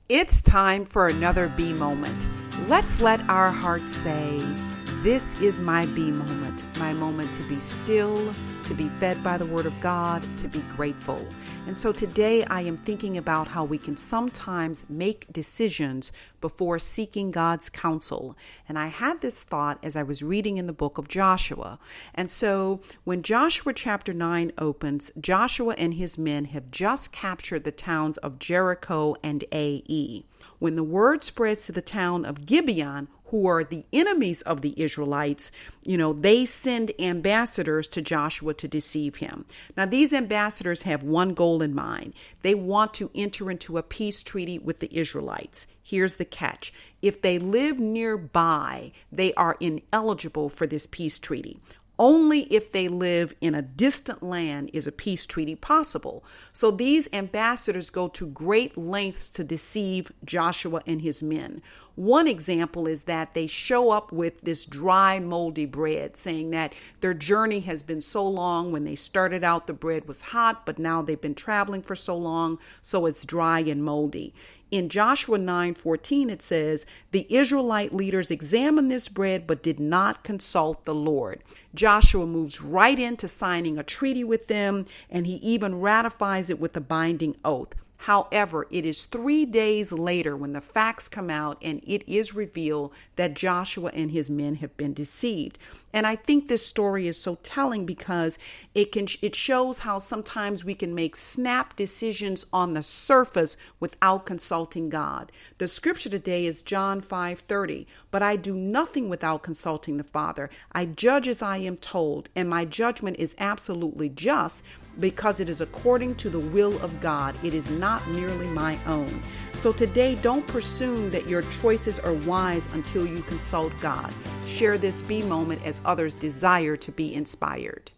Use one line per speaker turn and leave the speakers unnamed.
It's time for another B moment. Let's let our hearts say, this is my B moment to be still, to be fed by the Word of God, to be grateful. And so today I am thinking about how we can sometimes make decisions before seeking God's counsel. And I had this thought as I was reading in the book of Joshua. And so when Joshua chapter 9 opens, Joshua and his men have just captured the towns of Jericho and Ai. When the word spreads to the town of Gibeon, who are the enemies of the Israelites, they send ambassadors to Joshua to deceive him. Now, these ambassadors have one goal in mind. They want to enter into a peace treaty with the Israelites. Here's the catch. If they live nearby, they are ineligible for this peace treaty. Only if they live in a distant land is a peace treaty possible. So these ambassadors go to great lengths to deceive Joshua and his men. One example is that they show up with this dry, moldy bread, saying that their journey has been so long. When they started out, the bread was hot, but now they've been traveling for so long, so it's dry and moldy. In Joshua 9:14, it says, the Israelite leaders examined this bread but did not consult the Lord. Joshua moves right into signing a treaty with them, and he even ratifies it with a binding oath. However, it is 3 days later when the facts come out and it is revealed that Joshua and his men have been deceived. And I think this story is so telling because it shows how sometimes we can make snap decisions on the surface without consulting God. The scripture today is John 5:30. But I do nothing without consulting the Father. I judge as I am told, and my judgment is absolutely just because it is according to the will of God. It is not merely my own. So today, don't presume that your choices are wise until you consult God. Share this B moment as others desire to be inspired.